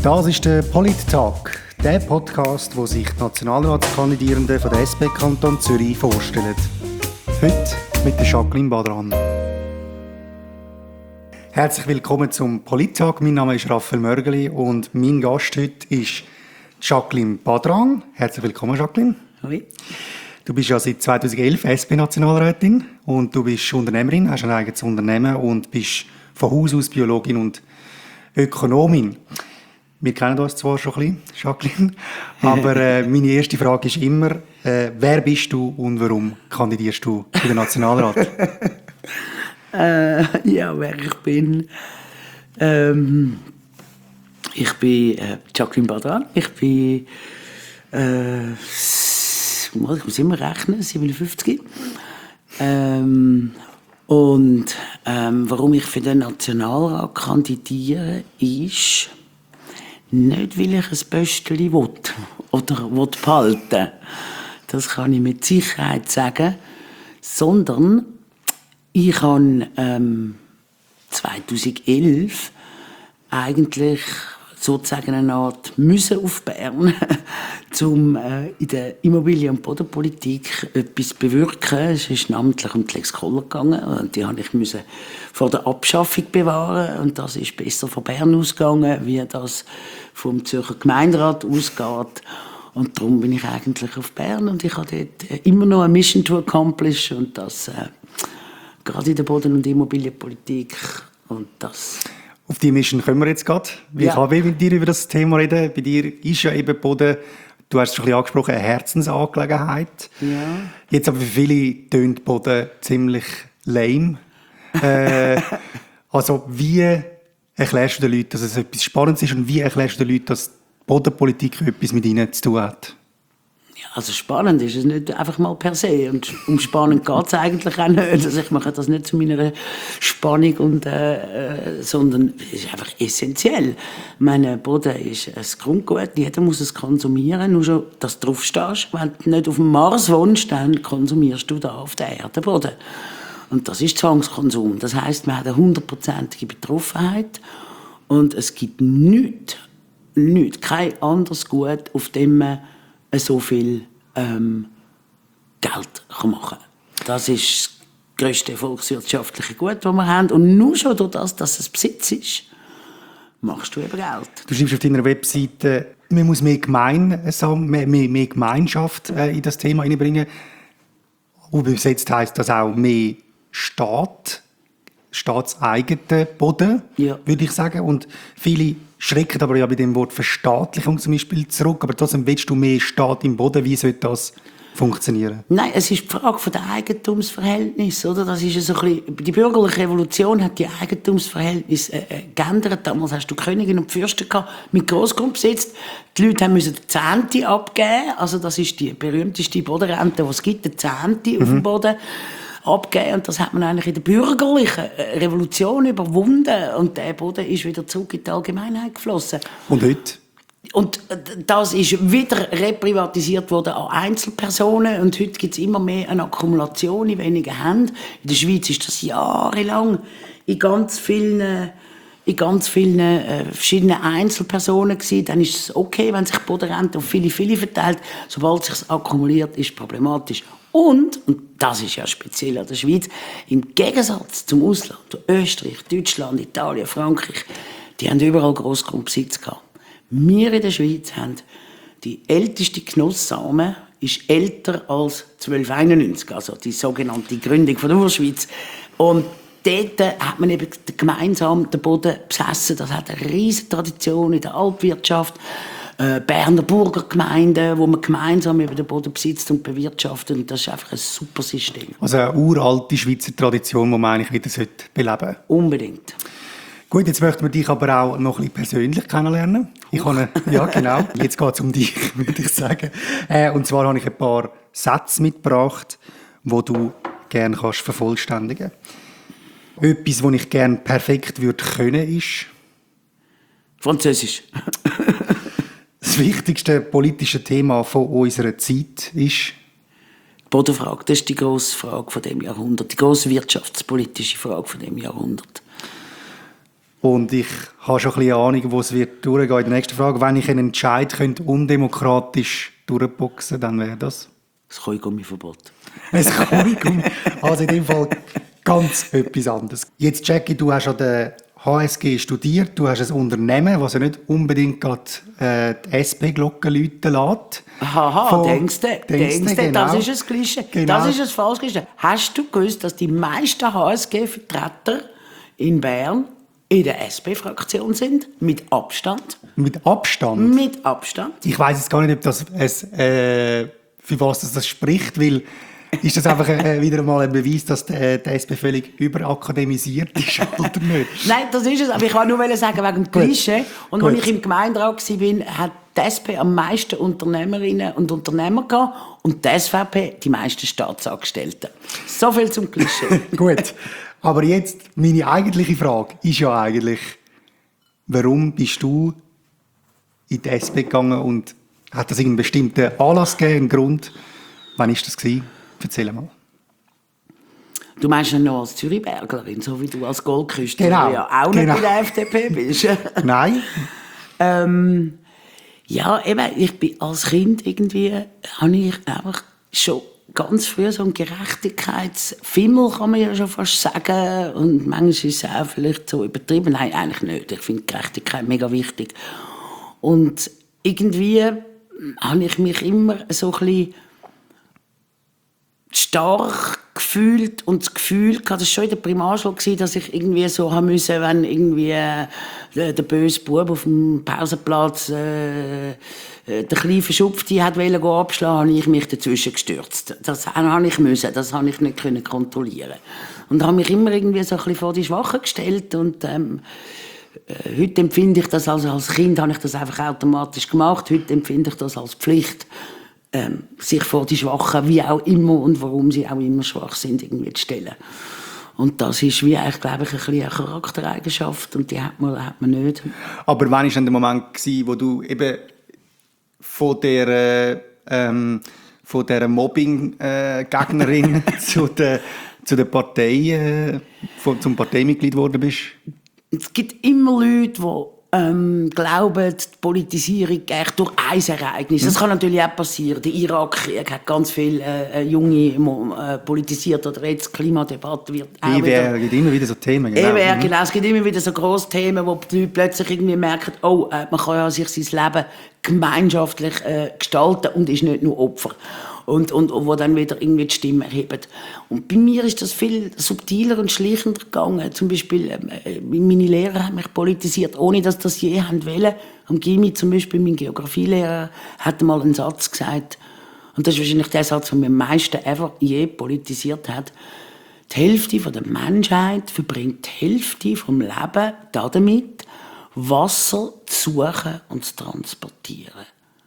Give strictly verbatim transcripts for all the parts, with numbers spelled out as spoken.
Das ist der Polit-Talk, der Podcast, wo sich die Nationalratskandidierenden von der S P Kanton Zürich vorstellen. Heute mit der Jacqueline Badran. Herzlich willkommen zum Polit-Talk. Mein Name ist Raphael Mörgeli und mein Gast heute ist Jacqueline Badran. Herzlich willkommen, Jacqueline. Hallo. Du bist ja seit zweitausendelf S P-Nationalrätin und du bist Unternehmerin, hast ein eigenes Unternehmen und bist von Haus aus Biologin und Ökonomin. Wir kennen uns zwar schon ein bisschen, Jacqueline, aber äh, meine erste Frage ist immer, äh, wer bist du und warum kandidierst du für den Nationalrat? äh, ja, wer ich bin? Ähm, ich bin äh, Jacqueline Badran. Ich bin, äh, ich muss immer rechnen, siebenundfünfzig. Ähm, und ähm, warum ich für den Nationalrat kandidiere, ist nicht, weil ich ein Pöstchen will oder will behalten. Das kann ich mit Sicherheit sagen. Sondern ich habe ähm, zweitausendelf eigentlich sozusagen eine Art müssen auf Bern, um äh, in der Immobilien- und Bodenpolitik etwas zu bewirken. Es ist namentlich um die Lex Koller gegangen und die musste ich müssen vor der Abschaffung bewahren und das ist besser von Bern ausgegangen, wie das vom Zürcher Gemeinderat ausgeht. Und darum bin ich eigentlich auf Bern und ich habe dort immer noch eine Mission to accomplish und das äh, gerade in der Boden- und Immobilienpolitik und das. Auf die Mission kommen wir jetzt gerade. Ich Ja. kann mit dir über das Thema reden. Bei dir ist ja eben Boden, du hast es schon ein bisschen angesprochen, eine Herzensangelegenheit. Ja. Jetzt aber für viele tönt Boden ziemlich lame. äh, also wie erklärst du den Leuten, dass es etwas Spannendes ist und wie erklärst du den Leuten, dass Bodenpolitik etwas mit ihnen zu tun hat? Also spannend ist es nicht einfach mal per se und um spannend geht es eigentlich auch nicht. Also ich mache das nicht zu meiner Spannung, und, äh, äh, sondern es ist einfach essentiell. Meine Boden ist ein Grundgut, jeder muss es konsumieren, nur schon, dass du drauf stehst. Wenn du nicht auf dem Mars wohnst, dann konsumierst du da auf der Erde Boden. Und das ist Zwangskonsum. Das heisst, man hat eine hundertprozentige Betroffenheit und es gibt nichts, nichts, kein anderes Gut, auf dem man so viel ähm, Geld machen kann. Das ist das grösste volkswirtschaftliche Gut, das wir haben. Und nur schon durch das, dass es Besitz ist, machst du eben Geld. Du schreibst auf deiner Webseite, man muss mehr, Gemeinsam, mehr, mehr, mehr Gemeinschaft äh, in das Thema hineinbringen. Übersetzt heisst das auch mehr Staat, staatseigenen Boden, Ja. würde ich sagen. Und viele schrecken aber ja bei dem Wort Verstaatlichung zum Beispiel zurück. Aber trotzdem willst du mehr Staat im Boden. Wie soll das funktionieren? Nein, es ist die Frage von der Eigentumsverhältnis, oder? Das ist ja so ein bisschen, die bürgerliche Revolution hat die Eigentumsverhältnisse äh, äh, geändert. Damals hast du Königin und Fürsten gehabt mit Grossgrundbesitz. Die Leute haben müssen die Zehnte abgeben. Also das ist die berühmteste Bodenrente, die es gibt, die Zehnte mhm. auf dem Boden abgeben. Und das hat man eigentlich in der bürgerlichen Revolution überwunden. Und der Boden ist wieder zurück in die Allgemeinheit geflossen. Und heute? Und das ist wieder reprivatisiert worden an Einzelpersonen. Und heute gibt es immer mehr eine Akkumulation in wenigen Händen. In der Schweiz ist das jahrelang in ganz vielen, in ganz vielen äh, verschiedenen Einzelpersonen gewesen. Dann ist es okay, wenn sich die Bodenrente auf viele, viele verteilt. Sobald es sich akkumuliert, ist es problematisch. Und, und das ist ja speziell an der Schweiz, im Gegensatz zum Ausland, Österreich, Deutschland, Italien, Frankreich, die haben überall Grossgrundbesitz gehabt. Wir in der Schweiz haben die älteste Genusssamen ist älter als zwölfhunderteinundneunzig, also die sogenannte Gründung von der Urschweiz. Und dort hat man eben gemeinsam den Boden besessen. Das hat eine riesige Tradition in der Alpwirtschaft. Äh, Berner Burgergemeinden, wo man gemeinsam über den Boden besitzt und bewirtschaftet. Und das ist einfach ein super System. Also eine uralte Schweizer Tradition, die man eigentlich wieder beleben sollte. Unbedingt. Gut, jetzt möchten wir dich aber auch noch ein bisschen persönlich kennenlernen. Ich habe, ja, genau. Jetzt geht es um dich, würde ich sagen. Äh, und zwar habe ich ein paar Sätze mitgebracht, die du gerne kannst vervollständigen kannst. Etwas, was ich gerne perfekt würde können, ist... Französisch. Das wichtigste politische Thema von unserer Zeit ist... Die Bodenfrage, das ist die grosse Frage von dem Jahrhundert. Die grosse wirtschaftspolitische Frage von dem Jahrhundert. Und ich habe schon ein bisschen Ahnung, wo es wird durchgehen in der nächsten Frage. Wenn ich einen Entscheid könnte, undemokratisch durchboxen, dann wäre das? Das Kaugummiverbot. Ein Kaugummi. Also in dem Fall ganz etwas anderes. Jetzt, Jackie, du hast an der H S G studiert, du hast ein Unternehmen, das ja nicht unbedingt gerade äh, die S P-Glocke läuten lässt. Haha, denkst du, denkst du, genau. das ist ein Klischee. Genau. Das ist ein falsches Klischee. Hast du gewusst, dass die meisten H S G-Vertreter in Bern in der S P-Fraktion sind? Mit Abstand. Mit Abstand? Mit Abstand. Ich weiss jetzt gar nicht, ob das ein, äh, für was das, das spricht, weil ist das einfach äh, wieder einmal ein Beweis, dass die, die S P völlig überakademisiert ist oder nicht? Nein, das ist es. Aber ich wollte nur sagen, wegen dem Klischee. Und Gut. als ich im Gemeinderat war, hat die S P am meisten Unternehmerinnen und Unternehmer gehabt und die S V P die meisten Staatsangestellten. So viel zum Klischee. Gut. Aber jetzt, meine eigentliche Frage ist ja eigentlich, warum bist du in die S P gegangen und hat das einen bestimmten Anlass gegeben, einen Grund? Wann war das gewesen? Erzähl mal. Du meinst ja noch als Zürichbergerin, so wie du als Goldküste, Genau. ja auch Genau. nicht bei der F D P bist. Nein. ähm, ja, eben, ich bin als Kind irgendwie, habe ich einfach schon ganz früh so ein Gerechtigkeitsfimmel, kann man ja schon fast sagen. Und manchmal ist es auch vielleicht so übertrieben. Nein, eigentlich nicht. Ich finde Gerechtigkeit mega wichtig. Und irgendwie habe ich mich immer so ein bisschen stark gefühlt und das Gefühl gehabt, das war schon in der Primarschule, dass ich irgendwie so haben müssen, wenn irgendwie äh, der, der böse Bub auf dem Pausenplatz äh, äh, den kleinen Verschupfti hat wollen abschlagen, habe ich mich dazwischen gestürzt. Das habe ich müssen, das habe ich nicht können kontrollieren. Und habe mich immer irgendwie so ein bisschen vor die Schwachen gestellt und ähm, äh, heute empfinde ich das, also als Kind habe ich das einfach automatisch gemacht, heute empfinde ich das als Pflicht. Ähm, sich vor die Schwachen, wie auch immer und warum sie auch immer schwach sind, irgendwie zu stellen. Und das ist wie, ich glaube ich, ein bisschen eine Charaktereigenschaft und die hat man, hat man nicht. Aber wann war denn der Moment gewesen, wo du eben von der, ähm, von der Mobbing-Gegnerin äh, zu der, zu der Partei, äh, von, zum Parteimitglied geworden bist? Es gibt immer Leute, die Ähm, glauben, die Politisierung echt durch ein Ereignis. Das kann natürlich auch passieren. Der Irakkrieg hat ganz viele äh, junge äh, politisiert oder jetzt die Klimadebatte wird auch E W R, es gibt immer wieder so Themen. Genau. E W R, genau. Es gibt immer wieder so grosse Themen, wo die Leute plötzlich irgendwie merken, oh, äh, man kann ja sich sein Leben gemeinschaftlich äh, gestalten und ist nicht nur Opfer. Und, und, und wo dann wieder irgendwie die Stimme erheben. Und bei mir ist das viel subtiler und schleichender gegangen. Zum Beispiel, äh, meine Lehrer haben mich politisiert, ohne dass das je haben wollen. Am Gymi zum Beispiel, mein Geografielehrer, hat mal einen Satz gesagt, und das ist wahrscheinlich der Satz, der mich am meisten ever je politisiert hat. Die Hälfte der Menschheit verbringt die Hälfte vom Leben damit, Wasser zu suchen und zu transportieren.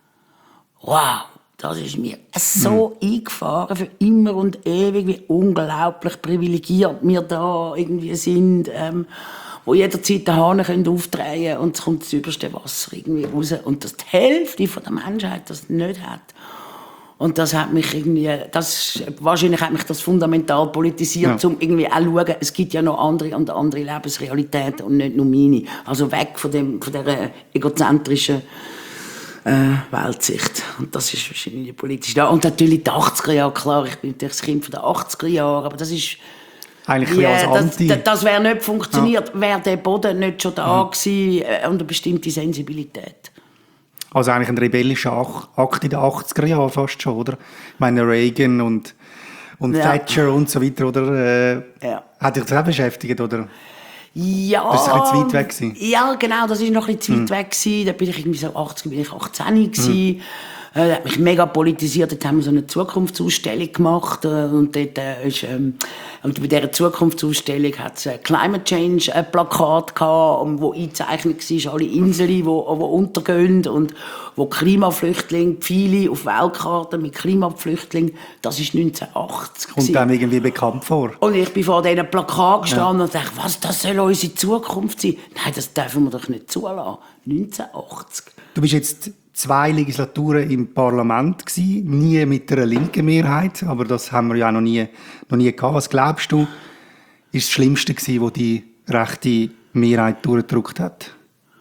Wow! Das ist mir so mhm. eingefahren, für immer und ewig, wie unglaublich privilegiert wir da irgendwie sind, ähm, wo jederzeit den Hahn aufdrehen können und es kommt das überste Wasser irgendwie raus. Und dass die Hälfte der Menschheit das nicht hat. Und das hat mich irgendwie, das, wahrscheinlich hat mich das fundamental politisiert, ja. um irgendwie auch zu schauen, es gibt ja noch andere und andere Lebensrealitäten und nicht nur meine. Also weg von, dem, von dieser egozentrischen Äh, Weltsicht. Und das ist wahrscheinlich politisch da. Und natürlich die achtziger Jahre, klar, ich bin natürlich das Kind der achtziger Jahre, aber das ist... Eigentlich yeah, als Anti. Das, das wäre nicht funktioniert, ja. wäre der Boden nicht schon da mhm. gewesen äh, und eine bestimmte Sensibilität. Also eigentlich ein rebellischer Akt in den achtziger Jahren fast schon, oder? Ich meine, Reagan und, und ja. Thatcher und so weiter, oder? Äh, ja. Hat dich das auch beschäftigt, oder? Ja, das war ein bisschen zu weit weg gewesen. Ja, genau, das war noch ein bisschen zu weit weg gewesen. Da bin ich irgendwie so achtzig, bin ich achtzehn gewesen. Mhm. Äh, das hat mich mega politisiert. Dort haben wir so eine Zukunftsausstellung gemacht. Äh, und dort äh, ist, ähm, und bei dieser Zukunftsausstellung hat es ein Climate Change äh, Plakat gehabt, wo eingezeichnet war, alle Inseln, die wo, wo untergehen und wo Klimaflüchtlinge, viele auf Weltkarten mit Klimaflüchtlingen, das ist neunzehnhundertachtzig. Kommt einem irgendwie bekannt vor. Und ich bin vor diesen Plakat gestanden ja. und dachte, was, das soll unsere Zukunft sein? Nein, das dürfen wir doch nicht zulassen. neunzehnhundertachtzig. Du bist jetzt zwei Legislaturen im Parlament gewesen, nie mit einer linken Mehrheit, aber das haben wir ja auch noch nie, noch nie gehabt. Was glaubst du, ist das Schlimmste gewesen, was die rechte Mehrheit durchgedrückt hat?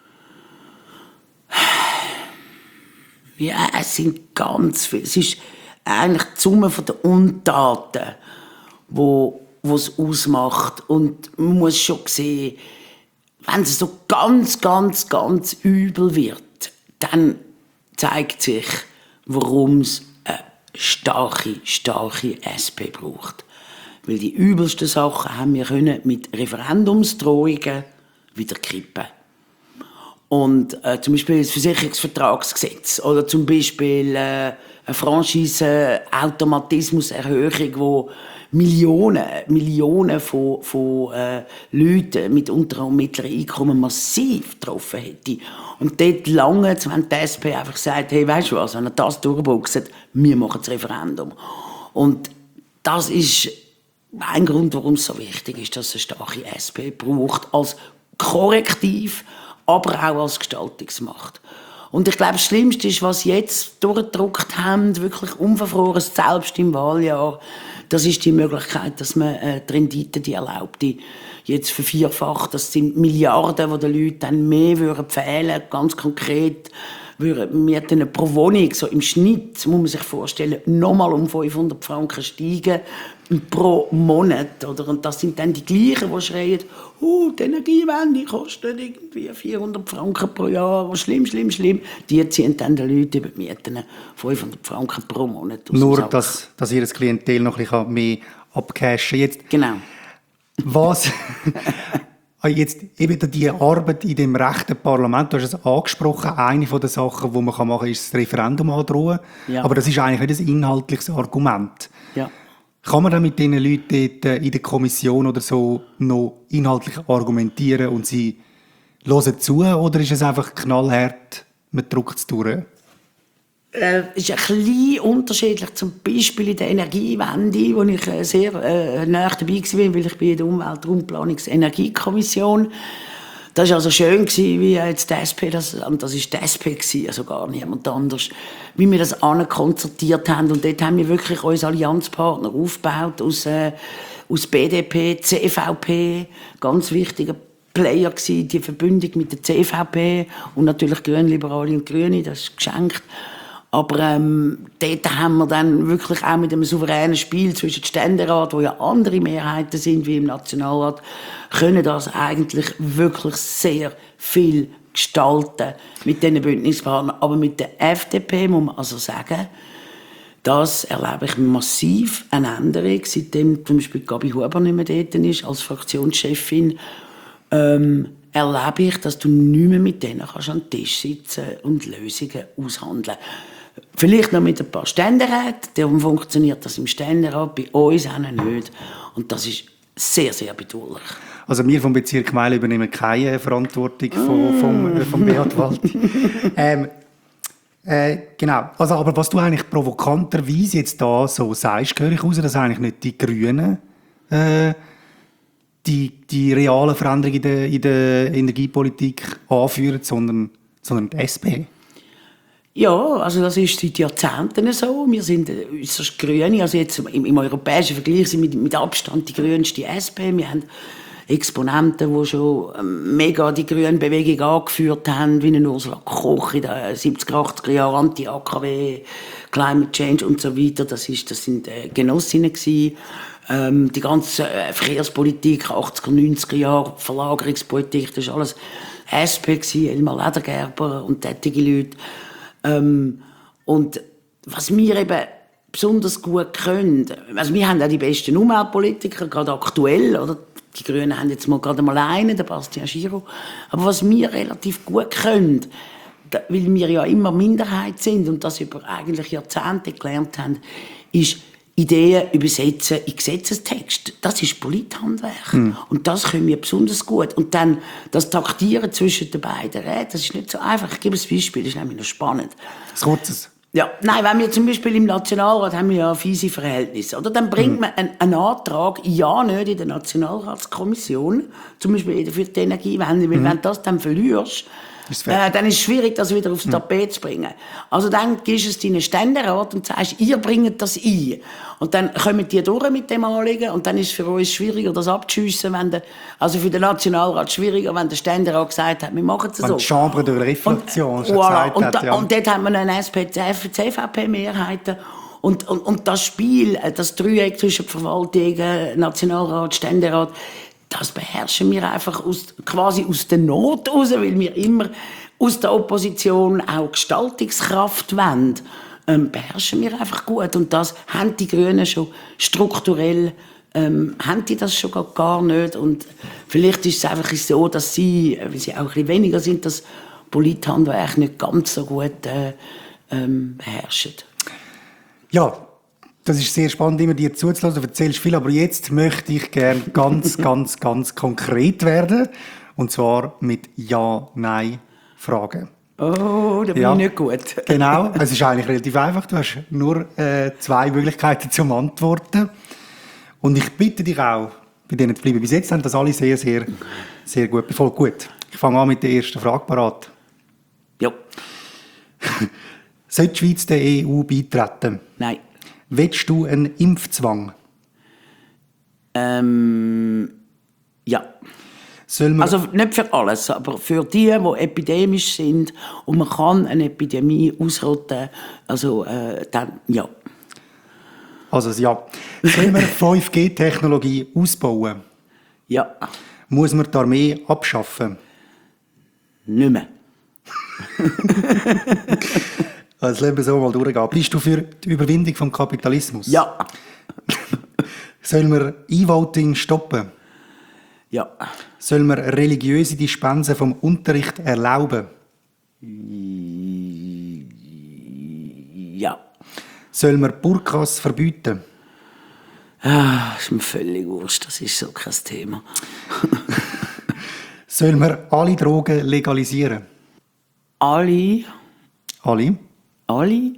Ja, es sind ganz viele. Es ist eigentlich die Summe der Untaten, wo es ausmacht. Und man muss schon sehen, wenn es so ganz, ganz, ganz übel wird, dann zeigt sich, warum es eine starke, starke S P braucht. Weil die übelsten Sachen haben wir können mit Referendumsdrohungen wieder kippen. Und äh, zum Beispiel das Versicherungsvertragsgesetz oder zum Beispiel äh, eine Franchise-Automatismuserhöhung, wo Millionen, Millionen von, von äh, Leuten mit unteren und mittleren Einkommen massiv getroffen hätte. Und dort lange, wenn die S P einfach sagt, hey, weißt du was, wenn ihr das durchboxt, wir machen das Referendum. Und das ist ein Grund, warum es so wichtig ist, dass es eine starke S P braucht, als Korrektiv, aber auch als Gestaltungsmacht. Und ich glaube, das Schlimmste ist, was sie jetzt durchgedrückt haben, wirklich unverfroren, selbst im Wahljahr, das ist die Möglichkeit, dass man äh, die Rendite, die erlaubte, jetzt vervierfacht. Das sind Milliarden, die den Leuten dann mehr würden fehlen, ganz konkret. Würden wir dann pro Wohnung, so im Schnitt, muss man sich vorstellen, nochmal um fünfhundert Franken steigen pro Monat. Oder? Und das sind dann die gleichen, die schreien, oh, die Energiewende kostet irgendwie vierhundert Franken pro Jahr, schlimm, schlimm, schlimm. Die ziehen dann den Leuten über die Mieten fünfhundert Franken pro Monat aus. Nur, dass, dass ihr das Klientel noch ein bisschen mehr abcashen kann. Genau. Was... Jetzt eben die Arbeit in dem rechten Parlament, du hast es angesprochen, eine der Sachen, die man machen kann, ist das Referendum androhen. Ja. Aber das ist eigentlich nicht ein inhaltliches Argument. Ja. Kann man dann mit diesen Leuten dort in der Kommission oder so noch inhaltlich argumentieren und sie hören zu, oder ist es einfach knallhart, man drückt es durch? Es äh, ist ein bisschen unterschiedlich, zum Beispiel in der Energiewende, wo ich äh, sehr äh, nahe dabei war, weil ich bin in der Umwelt- und Raumplanungs-Energiekommission. Das war also schön, wie jetzt die S P, das, und das war die S P, also gar niemand anders, wie wir das ankonzertiert haben. Und dort haben wir wirklich uns Allianzpartner aufgebaut, aus, äh, aus B D P, C V P, ganz wichtiger Player gewesen, die Verbündung mit der C V P und natürlich Grünliberale und Grüne, das ist geschenkt. Aber ähm, dort haben wir dann wirklich auch mit einem souveränen Spiel zwischen dem Ständerat, wo ja andere Mehrheiten sind wie im Nationalrat, können das eigentlich wirklich sehr viel gestalten mit diesen Bündnispartnern. Aber mit der F D P muss man also sagen, das erlebe ich massiv eine Änderung, seitdem zum Beispiel Gabi Huber nicht mehr dort ist, als Fraktionschefin. Ähm, erlebe ich, dass du nicht mehr mit denen kannst an den Tisch sitzen und Lösungen aushandeln. Vielleicht noch mit ein paar Ständeräten, darum funktioniert das im Ständerat, bei uns auch nicht. Und das ist sehr, sehr bedauerlich. Also wir vom Bezirk Meil übernehmen keine Verantwortung von, vom, äh, vom Beat Walti. ähm, äh, genau. Also, aber was du eigentlich provokanterweise jetzt da so sagst, höre ich raus, dass eigentlich nicht die Grünen äh, die, die realen Veränderungen in der, in der Energiepolitik anführen, sondern, sondern die S P. Ja, also das ist seit Jahrzehnten so. Wir sind äußerst Grüne, also jetzt im, im europäischen Vergleich sind mit, mit Abstand die grünste S P. Wir haben Exponenten, die schon mega die grüne Bewegung angeführt haben, wie eine Ursula Koch in den siebziger, achtziger Jahren, Anti-A K W, Climate Change und so weiter. Das, ist, das sind äh, Genossinnen gewesen. Ähm, die ganze äh, Verkehrspolitik, achtziger, neunziger Jahre, Verlagerungspolitik, das war alles S P gewesen, Elmar Ledergerber und tätige Leute. Ähm, und was wir eben besonders gut können, also wir haben auch die besten Umweltpolitiker, gerade aktuell, oder? Die Grünen haben jetzt mal gerade mal einen, den Bastian Giraud. Aber was wir relativ gut können, da, weil wir ja immer Minderheit sind und das über eigentlich Jahrzehnte gelernt haben, ist Ideen übersetzen in Gesetzestext. Das ist Polithandwerk. Mhm. Und das können wir besonders gut. Und dann das Taktieren zwischen den beiden Räten, das ist nicht so einfach. Ich gebe ein Beispiel, das ist nämlich noch spannend. Das Kurzes. Ja, nein, wenn wir zum Beispiel im Nationalrat haben wir ja fiese Verhältnisse, oder? Dann bringt mhm. man einen, einen Antrag, ja nicht in der Nationalratskommission, zum Beispiel für die Energiewende, weil mhm. wenn du das dann verlierst, ist es fertig. Äh, dann ist es schwierig, das wieder aufs Tapet zu bringen. Also dann gibst du es deinen Ständerat und sagst, ihr bringt das ein. Und dann kommen die durch mit dem Anliegen und dann ist es für uns schwieriger, das abzuschiessen, wenn der, also für den Nationalrat schwieriger, wenn der Ständerat gesagt hat, wir machen es Wenn so. die Chambre de Reflexion und, schon voilà, gesagt und, hat, da, ja. und dort haben wir eine S P C V P-Mehrheiten. Und, und, und das Spiel, das Dreieck zwischen Verwaltung, Nationalrat, Ständerat, das beherrschen wir einfach aus, quasi aus der Not raus, weil wir immer aus der Opposition auch Gestaltungskraft wollen. Ähm, beherrschen wir einfach gut. Und das haben die Grünen schon strukturell, ähm, haben die das schon gar, gar nicht. Und vielleicht ist es einfach so, dass sie, weil sie auch ein bisschen weniger sind, das Polithandwerk nicht ganz so gut äh, ähm, beherrschen. Ja, das ist sehr spannend, immer dir zuzulassen. Du erzählst viel, aber jetzt möchte ich gerne ganz, ganz, ganz konkret werden. Und zwar mit Ja-Nein-Fragen. Oh, da bin Ja. ich nicht gut. Genau, es ist eigentlich relativ einfach. Du hast nur äh, zwei Möglichkeiten zum Antworten. Und ich bitte dich auch, bei denen zu bleiben. Bis jetzt haben das alle sehr, sehr, sehr gut befolgt. Gut, ich fange an mit der ersten Frage. Parat. Ja. Sollte die Schweiz der E U beitreten? Nein. Willst du einen Impfzwang? Ähm, ja. Soll man Also nicht für alles, aber für die, die epidemisch sind und man kann eine Epidemie ausrotten, also äh, dann ja. Also ja. Soll man fünf G-Technologie ausbauen? Ja. Muss man die Armee abschaffen? Nicht mehr. Also lassen wir so mal durchgehen. Bist du für die Überwindung vom Kapitalismus? Ja. Soll man E-Voting stoppen? Ja. Soll man religiöse Dispensen vom Unterricht erlauben? Ja. Soll man Burkas verbieten? Ah, ist mir völlig wurscht, das ist so kein Thema. Soll man alle Drogen legalisieren? Alle, Alle? alle?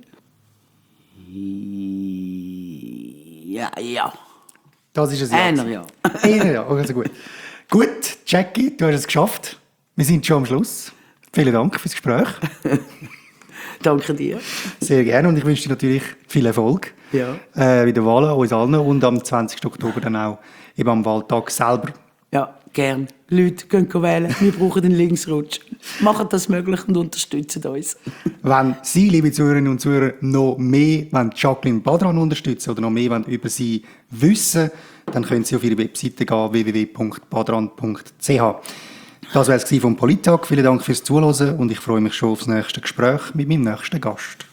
Ja, ja. Das ist es ja. Einer, ja. Einer, ja. Also gut. Gut, Jackie, du hast es geschafft. Wir sind schon am Schluss. Vielen Dank fürs Gespräch. Danke dir. Sehr gerne und ich wünsche dir natürlich viel Erfolg Ja. äh, bei den Wahlen, uns allen und am zwanzigsten Oktober dann auch eben am Wahltag selber. Ja, gern. Leute, gehen wählen. Wir brauchen den Linksrutsch. Machen das möglich und unterstützen uns. Wenn Sie, liebe Zuhörerinnen und Zuhörer, noch mehr wollen Jacqueline Badran unterstützen oder noch mehr wollen über sie wissen, dann können Sie auf ihre Webseite gehen, w w w punkt badran punkt c h. Das war es vom Polittag. Vielen Dank fürs Zuhören und ich freue mich schon aufs nächste Gespräch mit meinem nächsten Gast.